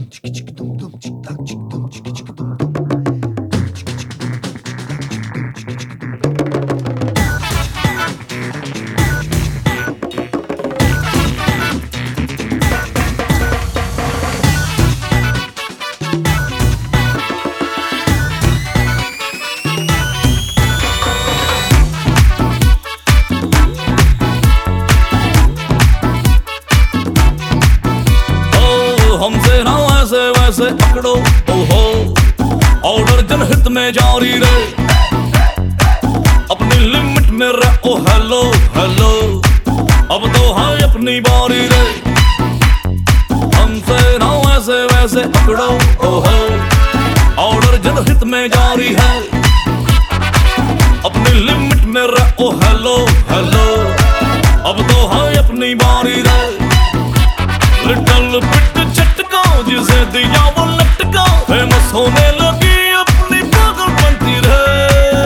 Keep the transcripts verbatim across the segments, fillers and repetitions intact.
हमसे ना वैसे वैसे पकड़ो ओहो, ऑर्डर जनहित में जारी रहे, अपनी लिमिट में रहो। हेलो हेलो, अब तो है अपनी बारी रे। हमसे ना वैसे वैसे पकड़ो ओहो, ऑर्डर जनहित में जारी है, अपनी लिमिट में रहो। हेलो हेलो, अब तो है अपनी बारी रे। लिटल बिट झटका जिसे दिया वो लटका, फेमस होने लगी अपनी पागल बनती रहे।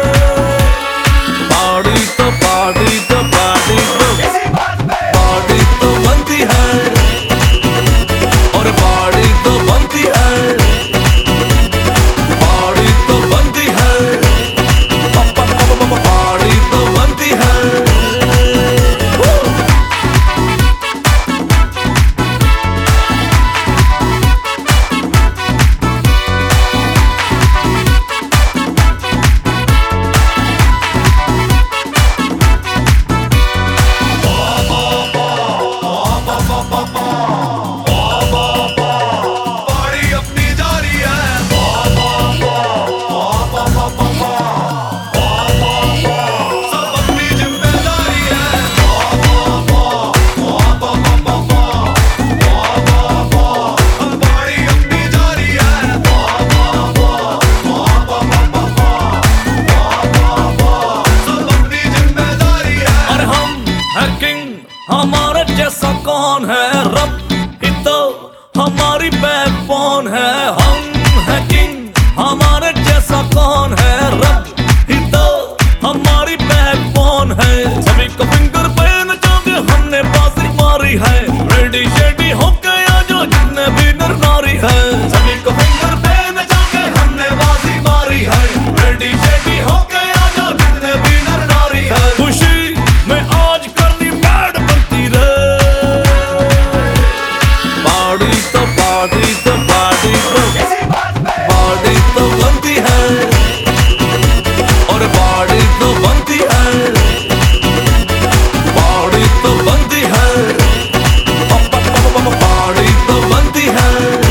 पार्टी तो पार्टी तो पार्टी तो पार्टी तो बनती है, और पार्टी तो बनती है, पार्टी तो बनती है, पार्टी तो बनती है। हमारे जैसा कौन है, रब ही तो हमारी बैकबोन है। हम है किंग, हमारे जैसा कौन है, रब ही तो हमारी बैकबोन है। सभी को फिंगर पे नचाके हमने बाजी मारी है, रेडी शेडी हो गया जो जितने भी नर नारी है। सभी को फिंगर पे नचाके हमने बाजी मारी है, रेडी शेडी हो गया जो जितने भी नर नारी है। खुशी में आज करनी बैड बनती रे। पार्टी तो पार्टी तो पार्टी तो पार्टी तो बनती है, और पार्टी तो बनती है, पार्टी तो बनती है, पार्टी तो बनती है।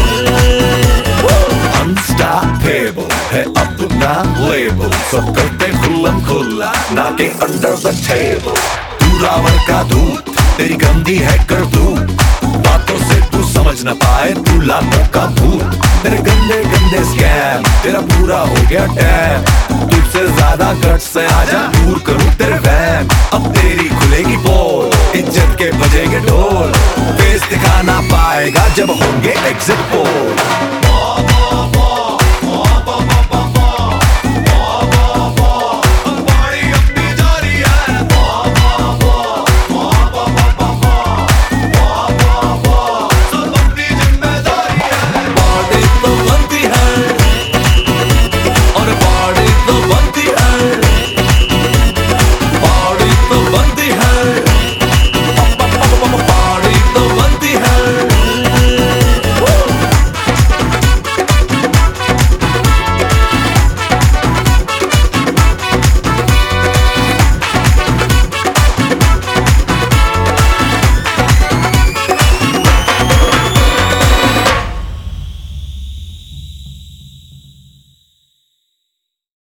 Unstoppable है अपना लेबल, सब करते खुल्लम खुल्ला, knocking under the table। तू रावण का दूत, तेरी गंदी है करतूत, बातों से तू समझ न पाए, तू लातों का भूत। तेरे गंदे गंदे स्कैम, तेरा पूरा हो गया टैम। तुझसे ज्यादा गट से आजा, दूर करूं तेरे वैम। अब तेरी खुलेगी पोल, इज्जत के बजेंगे ढोल, फेस दिखा ना पाएगा जब होंगे एग्जिट पोल।